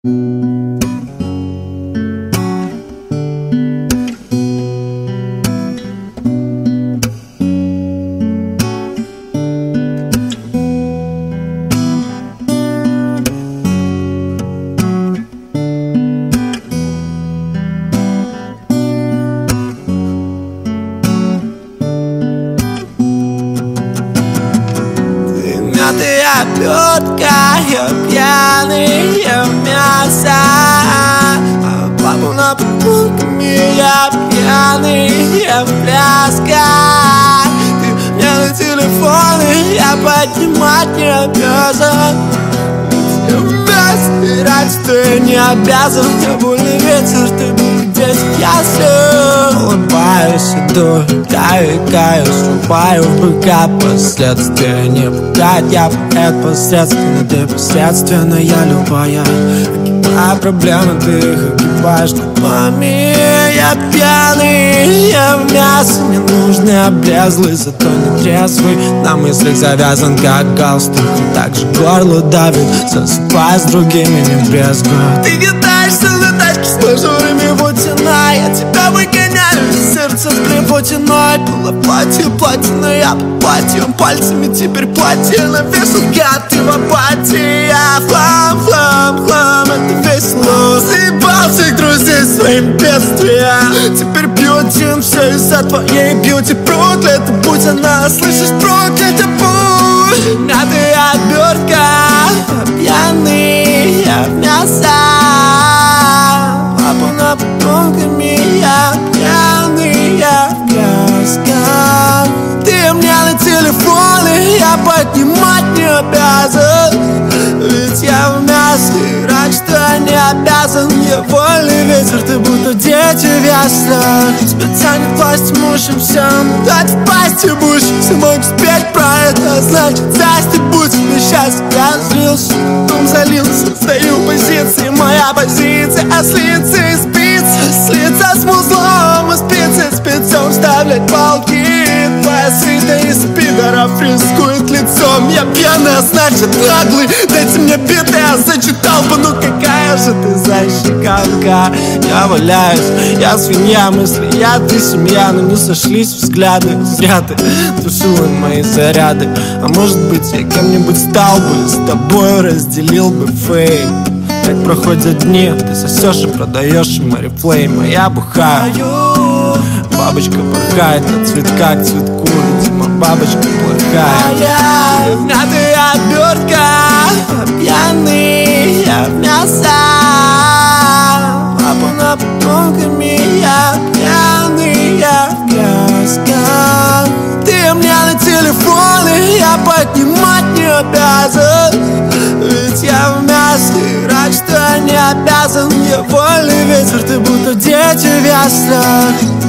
Обертка, я пьяный, я мясо, а папа на подпунками, я пьяный, я пляска. Ты мне на телефоне, я поднимать не обязан. И раньше ты не обязан, я больный ветер, ты был здесь, я все улыбаюсь, иду, каю, срубаю быка. Последствия не пугать, я поэт посредственно, ты посредственная любая. А проблемы ты их огибаешь губами. Я пьяный, я в мясо, мне нужны облезлый, зато не трезвый. На мыслях завязан, как галстук, и так же горло давит. Засыпай с другими, не брезгуй. Ты кидаешься на тачке с мажорами, вот цена. Я тебя выгоняю из сердца с блевотиной. Было платье, платиное, я под платьем. Пальцами теперь платье навешал, гад, ты в апатии. Я флам, это весело. Заебал всех друзей своим бедствием. Теперь бьютин, все из-за твоей бьюти. Проклятый будь она, слышишь, проклятый будь. Надо обертка, я пьяный, я в мясо, папа на подпунками, я пьяный, я в красках. Ты мне на телефоне, я поднимать не обязан. Ведь я в мясе, раньше ты не обязан. Я вольный ветер, ты будто дети в яслях. Тебя тянет власть мужем всем, дать в пасти будешь. Все могут спеть про это, значит здрасте будь. Мне счастье, я злился, потом залился. Стою в позиции, моя позиция ослится и спится. Слиться с музлом и спецом вставлять палки. Твоя свита из пидоров рискует лицом. Я пьяный, а значит наглый. Дайте мне биты, я зачитал бы. Ну какая же ты защекалка. Я валяюсь, я свинья, мысли, я ты семья. Но не сошлись взгляды, зря ты тушила мои заряды. А может быть я кем-нибудь стал бы, с тобой разделил бы фейм. Как проходят дни, ты сосешь и продаешь им орифлейм. А я бухаю, бабочка порхает от цветка к цветку. Видимо, бабочка плохая. Надо обертка, я пьяный, я в мясо, папа на подпунками, я пьяный, я в красках. Ты мне на телефоне, я поднимать не обязан. Ведь я в мясе, раньше ты не обязан. Я вольный ветер, ты будто дети в яслях.